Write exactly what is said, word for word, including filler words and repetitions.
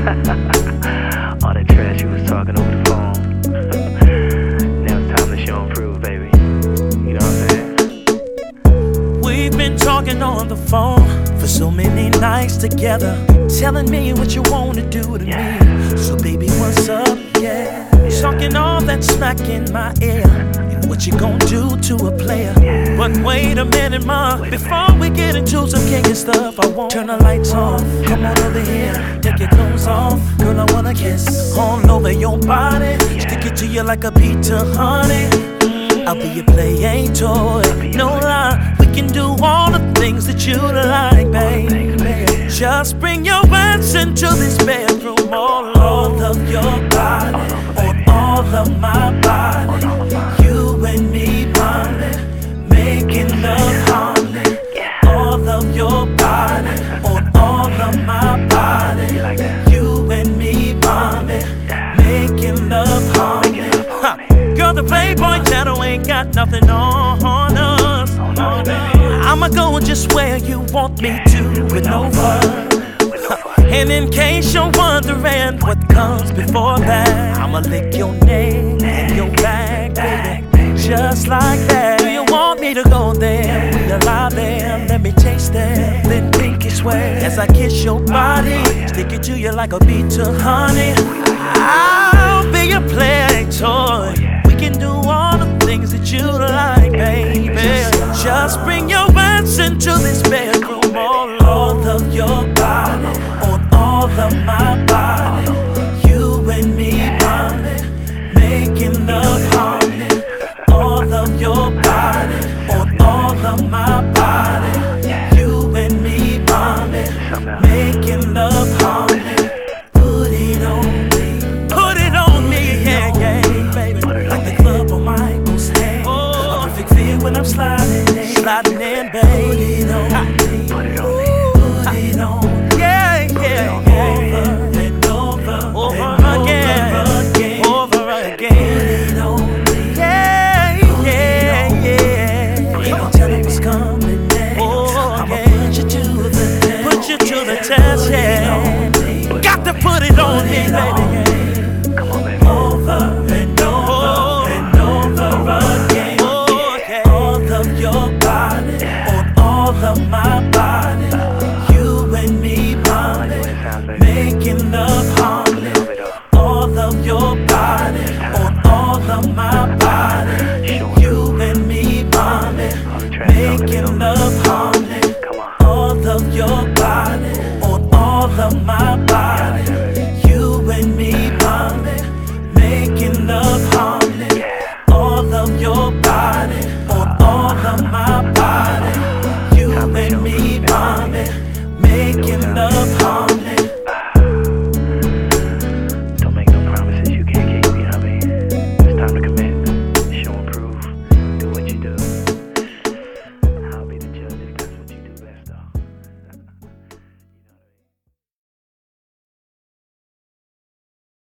All that trash you was talking over the phone. Now it's time to show and prove, baby. You know what I'm saying? We've been talking on the phone for so many nights together, telling me what you wanna do to yeah. me. So baby, what's up? Yeah, yeah. Talking all that smack in my ear, and what you gonna do to a player? Yeah. But wait a minute, ma, wait before we get into some kinky stuff, I won't turn the lights off. Come on over here, take your clothes off, girl. I wanna kiss all over your body, yeah. stick it to you like a beat to honey. I'll be your play, ain't toy. No lie, we can do all the things that you like, baby. Just bring your ass into this bedroom, all, all of your body, on all of my body. You and me, mommy, making love, honey. All of your body, on all of my body. You and me, mommy, making love, honey. Huh. Girl, the Playboy channel ain't got nothing on us. I'ma go just where you want me to, with no fun. And in case you're wondering what comes before that, I'ma lick your neck and your back, baby, just like that. Do you want me to go there? We allow there, let me taste that, then pinky swear as I kiss your body, stick it to you like a beat to honey. I'll be your play toy. We can do all the things that you like, baby. Just bring your ass into this bedroom, all, all of your body, on all of my body. You and me, mommy, making love, honey. All of your body, on all of my body. You and me, mommy, making love, honey. Put it on me, put it on me, yeah, yeah, baby. Like the club on Michael's head. Oh, a perfect fit when I'm sliding in, sliding in, baby. Put it on me, put it on me, put it on me. Yeah, yeah, yeah. Over and over, over again, over again. Put it on me, yeah, yeah, yeah. Ain't no telling what's coming next. Oh, I'ma put you to the test, put you to the test, yeah. Got to put it on me, baby. Come on, baby. Over and over and over again. All of your body, on all of my body. You and me, mommy, making love, honey. All of your body, on all of my body. You and me, mommy, making love, honey. All of your body, on all of my body.